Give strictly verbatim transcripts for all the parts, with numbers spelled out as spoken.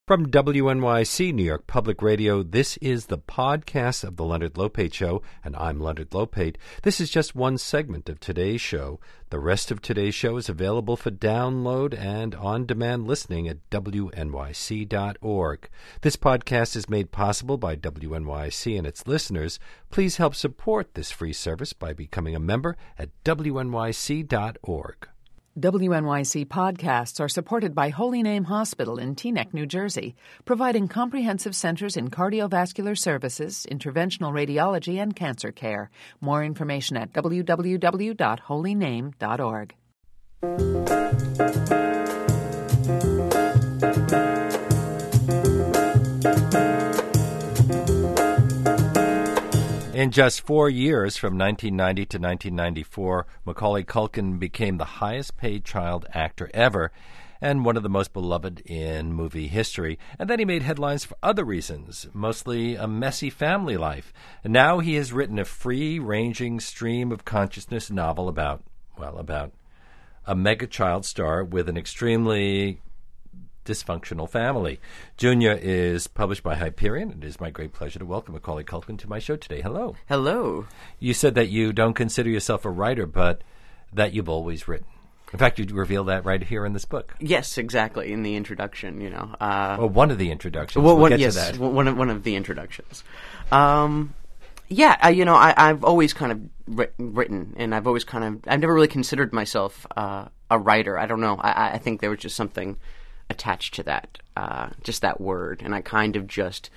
From W N Y C, New York Public Radio, this is the podcast of The Leonard Lopate Show, and I'm Leonard Lopate. This is just one segment of today's show. The rest of today's show is available for download and on-demand listening at W N Y C dot org. This podcast is made possible by W N Y C and its listeners. Please help support this free service by becoming a member at W N Y C dot org. W N Y C podcasts are supported by Holy Name Hospital in Teaneck, New Jersey, providing comprehensive centers in cardiovascular services, interventional radiology, and cancer care. More information at w w w dot holy name dot org. In just four years, from nineteen ninety to nineteen ninety-four, Macaulay Culkin became the highest-paid child actor ever and one of the most beloved in movie history. And then he made headlines for other reasons, mostly a messy family life. And now he has written a free-ranging stream of consciousness novel about, well, about a mega-child star with an extremely dysfunctional family. Junior is published by Hyperion. It is my great pleasure to welcome Macaulay Culkin to my show today. Hello. Hello. You said that you don't consider yourself a writer, but that you've always written. In fact, you reveal that right here in this book. Yes, exactly. In the introduction, you know. Uh, well, one of the introductions. Well, we'll one, get yes, to that. one of one of the introductions. Um, yeah, I, you know, I, I've always kind of ri- written, and I've always kind of, I've never really considered myself uh, a writer. I don't know. I, I think there was just something attached to that, uh, just that word, and I kind of just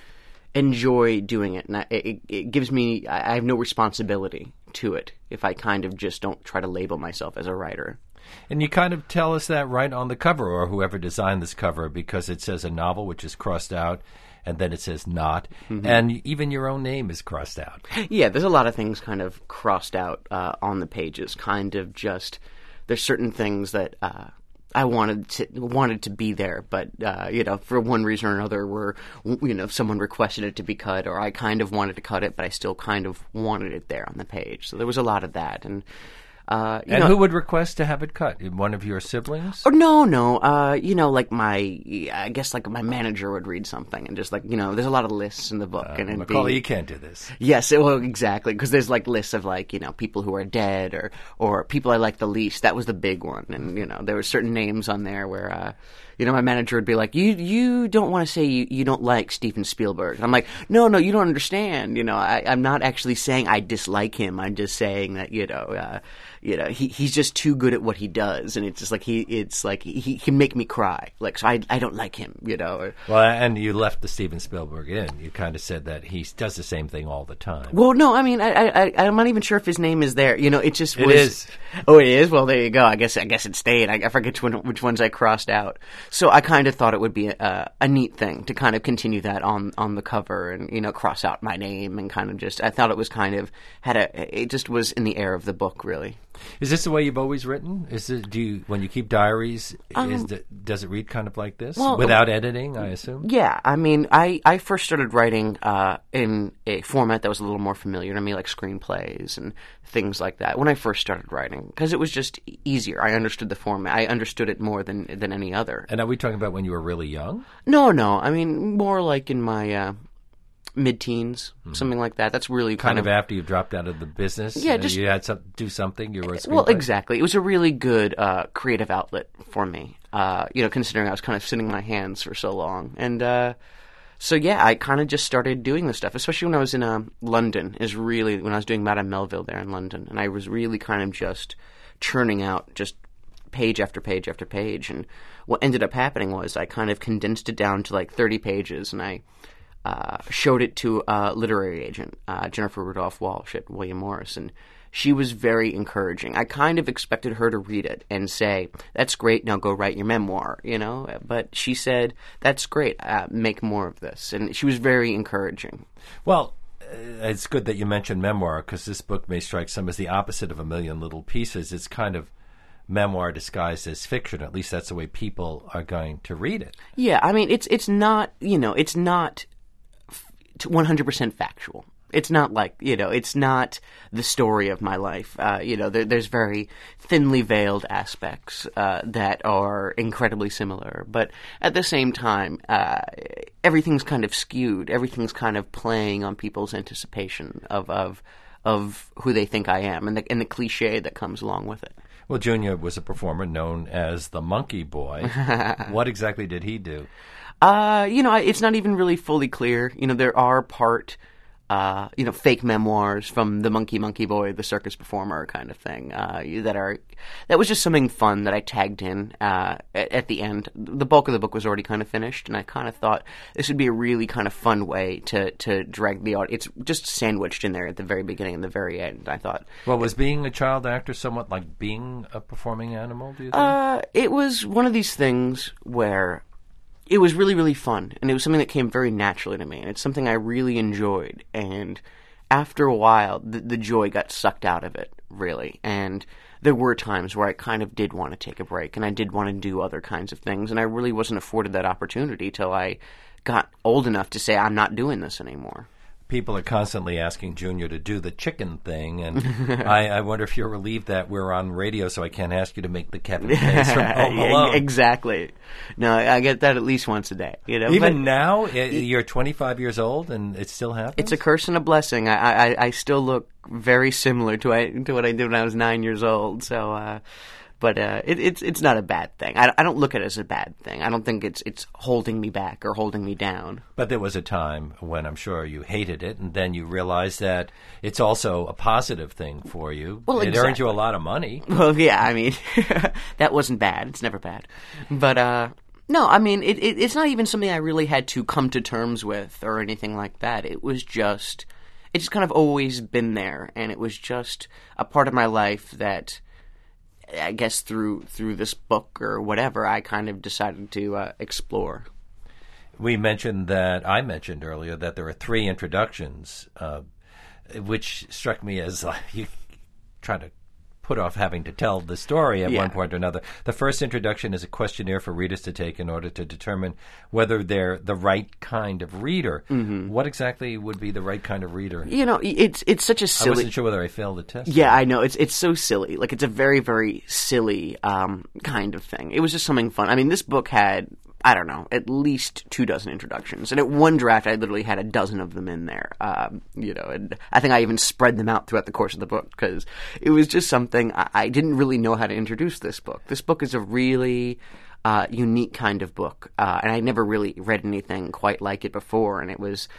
enjoy doing it, and I, it, it gives me, I have no responsibility to it if I kind of just don't try to label myself as a writer. And you kind of tell us that right on the cover, or whoever designed this cover, because it says a novel, which is crossed out, and then it says not, mm-hmm. and even your own name is crossed out. Yeah, there's a lot of things kind of crossed out uh, on the pages, kind of just, there's certain things that uh, I wanted to wanted to be there, but uh, you know, for one reason or another, where you know, someone requested it to be cut, or I kind of wanted to cut it, but I still kind of wanted it there on the page. So there was a lot of that, and uh, you and know, who would request to have it cut? One of your siblings? Oh, no, no. Uh, you know, like my, I guess like my manager would read something and just like, you know, there's a lot of lists in the book. Uh, and it'd Macaulay, be, you can't do this. Yes, well, exactly, because there's like lists of like, you know, people who are dead or or people I like the least. That was the big one, and you know, there were certain names on there where, uh, you know, my manager would be like, you you don't want to say you, you don't like Steven Spielberg. And I'm like, no, no, you don't understand. You know, I, I'm not actually saying I dislike him. I'm just saying that, you know, uh, you know, he he's just too good at what he does, and it's just like he it's like he, he can make me cry. Like, so I I don't like him, you know. Or, well, and you left the Steven Spielberg in. You kind of said that he does the same thing all the time. Well, no, I mean, I I I'm not even sure if his name is there. You know, it just was. It is. Oh, it is. Well, there you go. I guess I guess it stayed. I, I forget which, one, which ones I crossed out. So I kind of thought it would be a, a neat thing to kind of continue that on on the cover and, you know, cross out my name and kind of just. I thought it was kind of had a. It just was in the air of the book, really. Is this the way you've always written? Is it, do you, when you keep diaries, Um, is the, does it read kind of like this? well, Without editing, I assume? Yeah, I mean, I, I first started writing uh, in a format that was a little more familiar to me, like screenplays and things like that, when I first started writing, because it was just easier. I understood the format. I understood it more than than any other. And are we talking about when you were really young? No, no, I mean, more like in my uh, mid-teens, mm-hmm. something like that. That's really kind, kind of, of after you dropped out of the business. Yeah, and just you had to do something. You were a well, screenplay? exactly. It was a really good uh, creative outlet for me. Uh, you know, considering I was kind of sitting on my hands for so long, and uh, so yeah, I kind of just started doing this stuff. Especially when I was in uh, London, is really when I was doing Madame Melville there in London, and I was really kind of just churning out just page after page after page. And what ended up happening was I kind of condensed it down to like thirty pages, and I. Uh, showed it to a literary agent, uh, Jennifer Rudolph Walsh at William Morris, and she was very encouraging. I kind of expected her to read it and say, that's great, now go write your memoir, you know, but she said, that's great, uh, make more of this, and she was very encouraging. Well, uh, it's good that you mentioned memoir, because this book may strike some as the opposite of A Million Little Pieces. It's kind of memoir disguised as fiction. At least that's the way people are going to read it. Yeah, I mean, it's it's not, you know, it's not one hundred percent factual. It's not like, you know, it's not the story of my life. Uh, you know, there, there's very thinly veiled aspects uh, that are incredibly similar. But at the same time, uh, everything's kind of skewed. Everything's kind of playing on people's anticipation of of, of who they think I am and the, and the cliche that comes along with it. Well, Junior was a performer known as the Monkey Boy. What exactly did he do? Uh, you know, it's not even really fully clear. You know, there are part, uh, you know, fake memoirs from the Monkey Monkey Boy, the circus performer kind of thing, uh, that are, that was just something fun that I tagged in, uh, at, at the end. The bulk of the book was already kind of finished, and I kind of thought this would be a really kind of fun way to, to drag the audience. It's just sandwiched in there at the very beginning and the very end, I thought. Well, was being a child actor somewhat like being a performing animal, do you think? Uh, it was one of these things where it was really, really fun, and it was something that came very naturally to me, and it's something I really enjoyed, and after a while, the, the joy got sucked out of it, really, and there were times where I kind of did want to take a break, and I did want to do other kinds of things, and I really wasn't afforded that opportunity till I got old enough to say, I'm not doing this anymore. People are constantly asking Junior to do the chicken thing, and I, I wonder if you're relieved that we're on radio, so I can't ask you to make the Kevin face from Home Alone. Exactly. No, I get that at least once a day. You know, even but now, you're twenty-five years old, and it still happens. It's a curse and a blessing. I, I, I still look very similar to I, to what I did when I was nine years old. So. Uh, But uh, it, it's it's not a bad thing. I, I don't look at it as a bad thing. I don't think it's it's holding me back or holding me down. But there was a time when I'm sure you hated it, and then you realized that it's also a positive thing for you. Well, it exactly. earned you a lot of money. Well, yeah, I mean, that wasn't bad. It's never bad. But uh, no, I mean, it, it, it's not even something I really had to come to terms with or anything like that. It was just, it's just kind of always been there, and it was just a part of my life that, I guess through through this book or whatever, I kind of decided to uh, explore. We mentioned that, I mentioned earlier, that there are three introductions, uh, which struck me as uh, you try to put off having to tell the story at yeah. one point or another. The first introduction is a questionnaire for readers to take in order to determine whether they're the right kind of reader. Mm-hmm. What exactly would be the right kind of reader? You know, it's it's such a silly... I wasn't sure whether I failed the test. Yeah, I know. It's it's so silly. Like, it's a very, very silly um, kind of thing. It was just something fun. I mean, this book had, I don't know, at least two dozen introductions. And at one draft, I literally had a dozen of them in there. Um, you know, and I think I even spread them out throughout the course of the book because it was just something I, I didn't really know how to introduce this book. This book is a really uh, unique kind of book, uh, and I never really read anything quite like it before. And it was,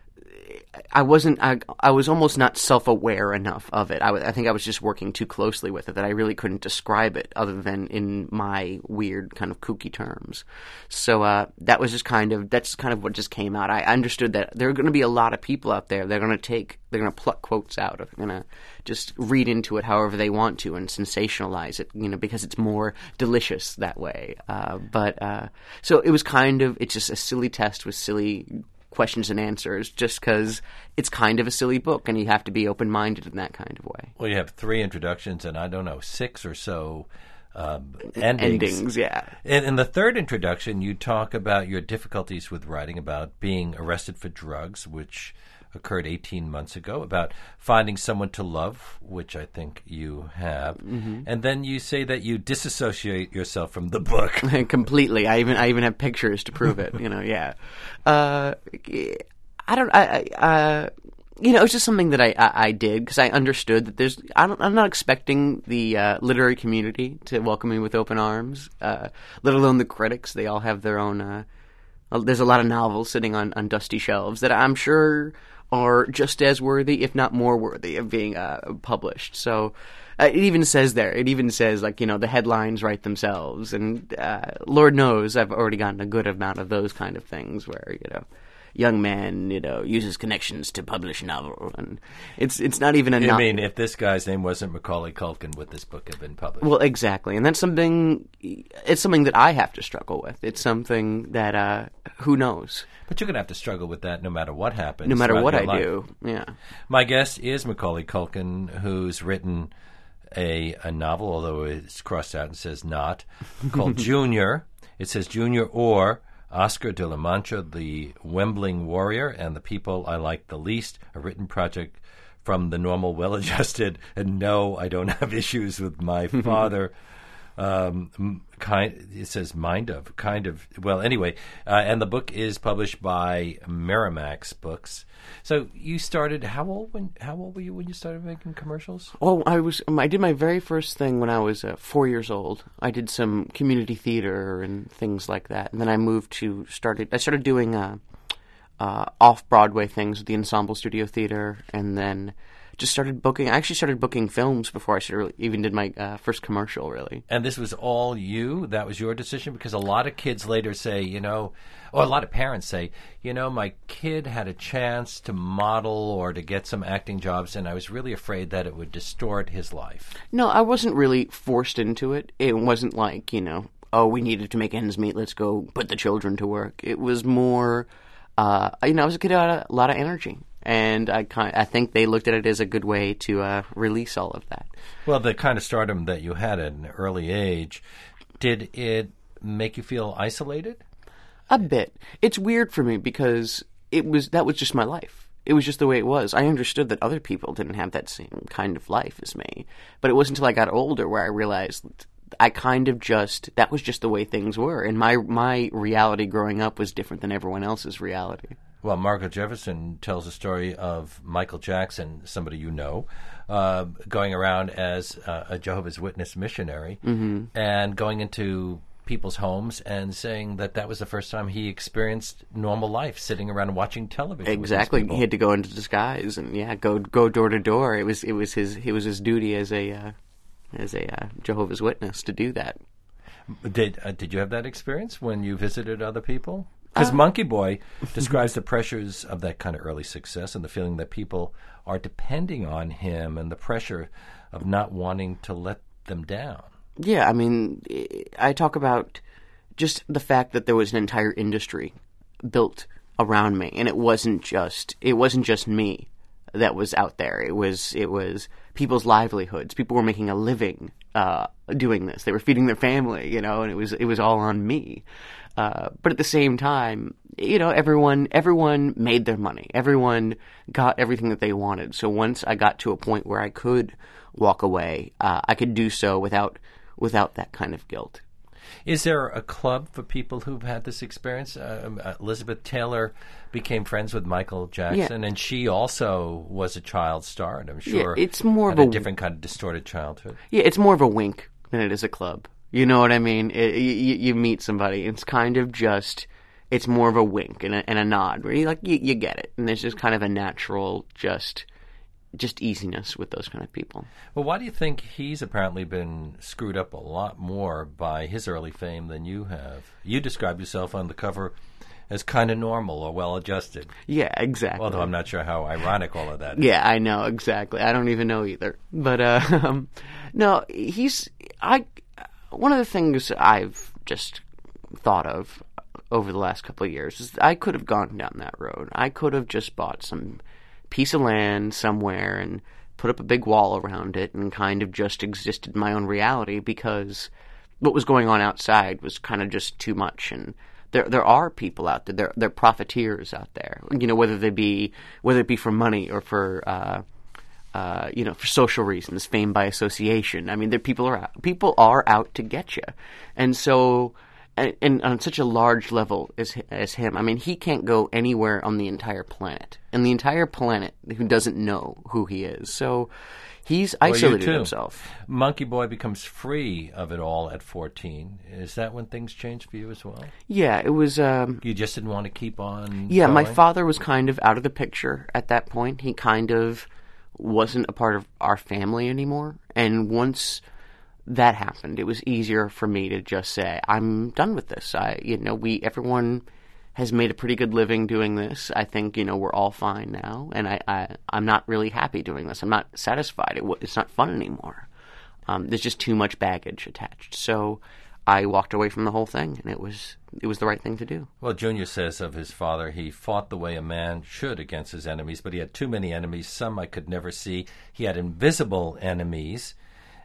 I wasn't, I, I was almost not self-aware enough of it. I, w- I think I was just working too closely with it that I really couldn't describe it other than in my weird kind of kooky terms. So uh, that was just kind of, that's kind of what just came out. I understood that there are going to be a lot of people out there. They're going to take, they're going to pluck quotes out. They're going to just read into it however they want to and sensationalize it, you know, because it's more delicious that way. Uh, but uh, so it was kind of, it's just a silly test with silly questions and answers just because it's kind of a silly book and you have to be open-minded in that kind of way. Well, you have three introductions and, I don't know, six or so um, endings. Endings, yeah. In, in the third introduction, you talk about your difficulties with writing, about being arrested for drugs, which occurred eighteen months ago, about finding someone to love, which I think you have. Mm-hmm. And then you say that you disassociate yourself from the book. Completely. I even I even have pictures to prove it, you know, yeah. Uh, I don't, I, I uh, you know, it's just something that I, I, I did because I understood that there's, I don't, I'm not expecting the uh, literary community to welcome me with open arms, uh, let alone the critics. They all have their own, uh, there's a lot of novels sitting on, on dusty shelves that I'm sure are just as worthy, if not more worthy, of being uh, published. So uh, it even says there, it even says, like, you know, the headlines write themselves. And uh, Lord knows I've already gotten a good amount of those kind of things where, you know, young man, you know, uses connections to publish novel. And it's it's not even a I no- mean, if this guy's name wasn't Macaulay Culkin, would this book have been published? Well, exactly. And that's something, it's something that I have to struggle with. It's something that, uh, who knows? But you're going to have to struggle with that no matter what happens. No matter what I life. do, yeah. My guest is Macaulay Culkin, who's written a, a novel, although it's crossed out and says not, called Junior. It says Junior or Oscar de la Mancha, The Wembling Warrior, and The People I Like the Least, a written project from the normal, well-adjusted, and no, I don't have issues with my father. Um, kind, it says mind of, kind of. Well, anyway, uh, and the book is published by Miramax Books. So you started. How old when? How old were you when you started making commercials? Well, I was. Um, I did my very first thing when I was uh, four years old. I did some community theater and things like that, and then I moved to started. I started doing uh, uh, off Broadway things with the Ensemble Studio Theater, and then just started booking. I actually started booking films before I started, even did my uh, first commercial, really. And this was all you? That was your decision? Because a lot of kids later say, you know, or a lot of parents say, you know, my kid had a chance to model or to get some acting jobs, and I was really afraid that it would distort his life. No, I wasn't really forced into it. It wasn't like, you know, oh, we needed to make ends meet, let's go put the children to work. It was more, uh, you know, I was a kid who had a lot of energy. And I kind I think they looked at it as a good way to uh, release all of that. Well, the kind of stardom that you had at an early age, did it make you feel isolated? A bit. It's weird for me because it was that was just my life. It was just the way it was. I understood that other people didn't have that same kind of life as me. But it wasn't until I got older where I realized I kind of just, that was just the way things were. And my my reality growing up was different than everyone else's reality. Well, Margo Jefferson tells a story of Michael Jackson, somebody you know, uh, going around as uh, a Jehovah's Witness missionary mm-hmm. and going into people's homes and saying that that was the first time he experienced normal life, sitting around and watching television. Exactly, he had to go into disguise and yeah, go go door to door. It was it was his it was his duty as a uh, as a uh, Jehovah's Witness to do that. Did uh, did you have that experience when you visited other people? Because Uh, Monkey Boy describes the pressures of that kind of early success and the feeling that people are depending on him and the pressure of not wanting to let them down. Yeah, I mean, I talk about just the fact that there was an entire industry built around me, and it wasn't just it wasn't just me that was out there. It was it was people's livelihoods. People were making a living uh, doing this. They were feeding their family, you know, and it was it was all on me. Uh, but at the same time, you know, everyone everyone made their money. Everyone got everything that they wanted. So once I got to a point where I could walk away, uh, I could do so without without that kind of guilt. Is there a club for people who've had this experience? Uh, Elizabeth Taylor became friends with Michael Jackson, yeah. and she also was a child star, and I'm sure yeah, it's more had of a, a different kind of distorted childhood. Yeah, it's more of a wink than it is a club. You know what I mean? It, you, you meet somebody, it's kind of just, it's more of a wink and a, and a nod, where you like you, you get it, and there's just kind of a natural just. just easiness with those kind of people. Well, why do you think he's apparently been screwed up a lot more by his early fame than you have? You describe yourself on the cover as kind of normal or well-adjusted. Yeah, exactly. Although I'm not sure how ironic all of that is. Yeah, I know, exactly. I don't even know either. But, uh, um, no, he's, I, one of the things I've just thought of over the last couple of years is I could have gone down that road. I could have just bought some piece of land somewhere and put up a big wall around it and kind of just existed in my own reality, because what was going on outside was kind of just too much. And there there are people out there, there, there are profiteers out there, you know, whether they be whether it be for money or for uh, uh, you know, for social reasons, fame by association. I mean, there people are out, people are out to get you, and so. And, and on such a large level as as him, I mean, he can't go anywhere on the entire planet, and the entire planet who doesn't know who he is. So he's isolated well, himself. Monkey Boy becomes free of it all at fourteen. Is that when things changed for you as well? Yeah, it was. Um, you just didn't want to keep on. Yeah, going? My father was kind of out of the picture at that point. He kind of wasn't a part of our family anymore, and once that happened, it was easier for me to just say, I'm done with this. I, you know, we, everyone has made a pretty good living doing this. I think, you know, we're all fine now. And I, I I'm not really happy doing this. I'm not satisfied. It, it's not fun anymore. Um, there's just too much baggage attached. So I walked away from the whole thing, and it was, it was the right thing to do. Well, Junior says of his father, he fought the way a man should against his enemies, but he had too many enemies. Some I could never see. He had invisible enemies.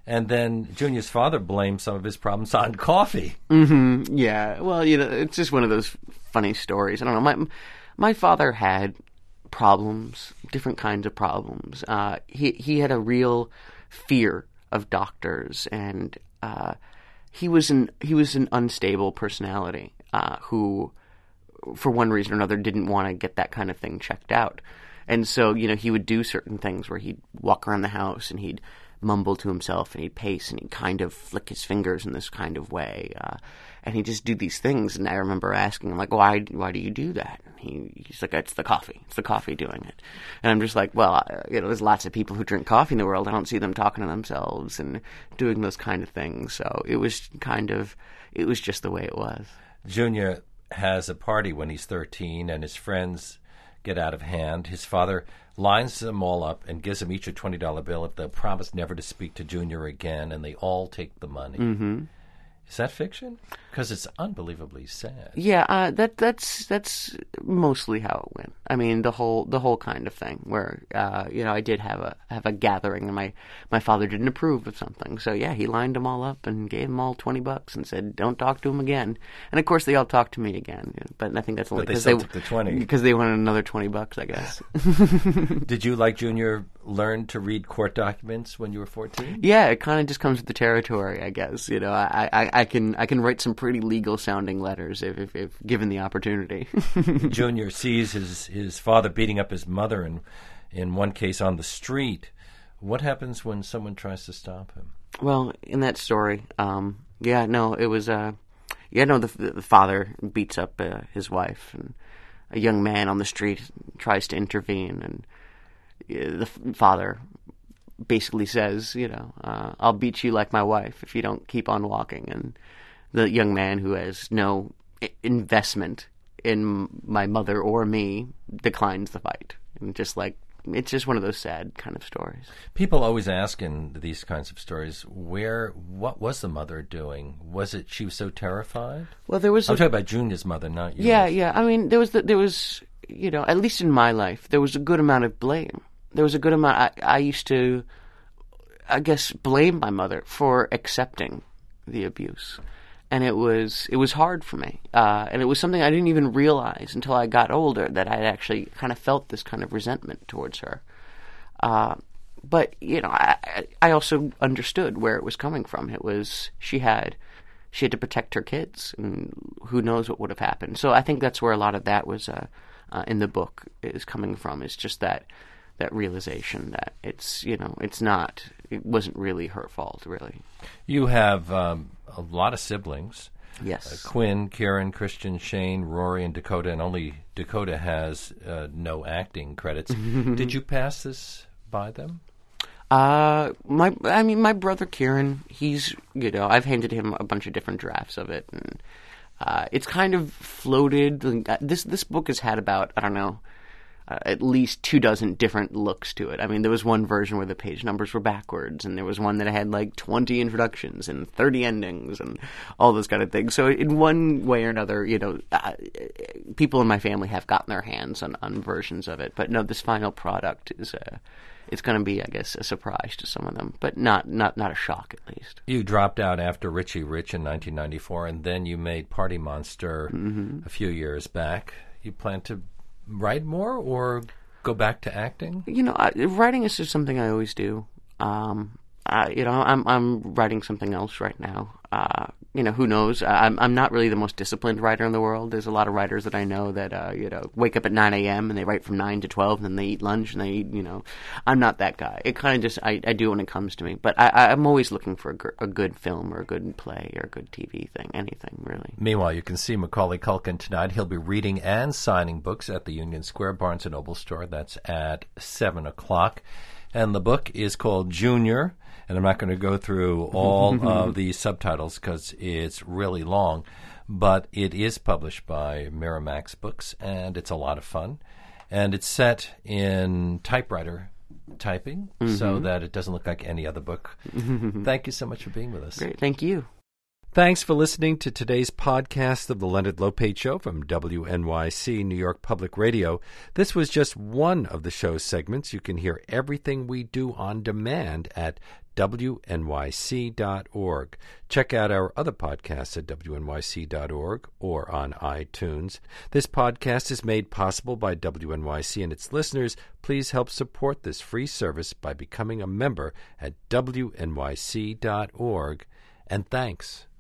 And then Junior's father blamed some of his problems on coffee. Mm-hmm. Yeah. Well, you know, it's just one of those funny stories. I don't know. My my father had problems, different kinds of problems. Uh, he he had a real fear of doctors, and uh, he was an he was an unstable personality uh, who, for one reason or another, didn't want to get that kind of thing checked out. And so, you know, he would do certain things where he'd walk around the house and he'd mumble to himself and he'd pace and he'd kind of flick his fingers in this kind of way. Uh, and he'd just do these things. And I remember asking him, like, why why do you do that? And he, he's like, it's the coffee. It's the coffee doing it. And I'm just like, well, uh, you know, there's lots of people who drink coffee in the world. I don't see them talking to themselves and doing those kind of things. So it was kind of, it was just the way it was. Junior has a party when he's thirteen and his friends get out of hand. His father lines them all up and gives them each a twenty dollar bill if they'll promise never to speak to Junior again, and they all take the money. Mm-hmm. Is that fiction? Because it's unbelievably sad. Yeah, uh, that that's that's mostly how it went. I mean, the whole the whole kind of thing where uh, you know, I did have a have a gathering, and my, my father didn't approve of something. So yeah, he lined them all up and gave them all twenty bucks and said, "Don't talk to him again." And of course, they all talked to me again. But I think that's only because they, they took the twenty because they wanted another twenty bucks, I guess. Did you, like Junior, learn to read court documents when you were fourteen? Yeah, it kind of just comes with the territory, I guess. You know, I, I, I can I can write some pretty legal sounding letters if, if, if given the opportunity. Junior sees his his father beating up his mother, in in one case on the street. What happens when someone tries to stop him? Well, in that story, um, yeah, no, it was, uh, yeah, no, the, the father beats up uh, his wife, and a young man on the street tries to intervene, and uh, the f- father basically says, you know, uh, I'll beat you like my wife if you don't keep on walking. And the young man, who has no I- investment in my mother or me, declines the fight. And just like, it's just one of those sad kind of stories. People always ask in these kinds of stories, where, what was the mother doing? Was it she was so terrified? Well, there was. I'm a, talking about Junior's mother, not yours. Yeah, yeah. I mean, there was the, there was, you know, at least in my life, there was a good amount of blame. There was a good amount. I, I used to, I guess, blame my mother for accepting the abuse. And it was it was hard for me, uh, and it was something I didn't even realize until I got older, that I actually kind of felt this kind of resentment towards her. Uh, but you know, I I also understood where it was coming from. It was she had she had to protect her kids, and who knows what would have happened. So I think that's where a lot of that was uh, uh, in the book is coming from. It's just that that realization that it's you know it's not it wasn't really her fault, really. You have um, a lot of siblings. Yes. Uh, Quinn, Kieran, Christian, Shane, Rory, and Dakota, and only Dakota has uh, no acting credits. Did you pass this by them? Uh, my, I mean, my brother Kieran, he's, you know, I've handed him a bunch of different drafts of it, and uh, it's kind of floated. This this book has had about, I don't know, Uh, at least two dozen different looks to it. I mean, there was one version where the page numbers were backwards, and there was one that had like twenty introductions and thirty endings and all those kind of things. So in one way or another, you know, uh, people in my family have gotten their hands on, on versions of it. But no, this final product is uh, it's going to be, I guess, a surprise to some of them, but not, not, not a shock, at least. You dropped out after Richie Rich in nineteen ninety-four, and then you made Party Monster mm-hmm. a few years back. You plan to write more or go back to acting? You know, I, writing is just something I always do. Um, I, you know, I'm I'm writing something else right now. Uh, you know, who knows? I'm I'm not really the most disciplined writer in the world. There's a lot of writers that I know that uh, you know wake up at nine a.m. and they write from nine to twelve, and then they eat lunch and they eat. You know, I'm not that guy. It kind of just I, I do when it comes to me. But I, I'm always looking for a, g- a good film or a good play or a good T V thing, anything really. Meanwhile, you can see Macaulay Culkin tonight. He'll be reading and signing books at the Union Square Barnes and Noble store. That's at seven o'clock, and the book is called Junior. And I'm not going to go through all of the subtitles because it's really long, but it is published by Miramax Books, and it's a lot of fun. And it's set in typewriter typing mm-hmm. so that it doesn't look like any other book. Thank you so much for being with us. Great. Thank you. Thanks for listening to today's podcast of the Leonard Lopate Show from W N Y C New York Public Radio. This was just one of the show's segments. You can hear everything we do on demand at W N Y C dot org. Check out our other podcasts at W N Y C dot org or on iTunes. This podcast is made possible by W N Y C and its listeners. Please help support this free service by becoming a member at W N Y C dot org. And thanks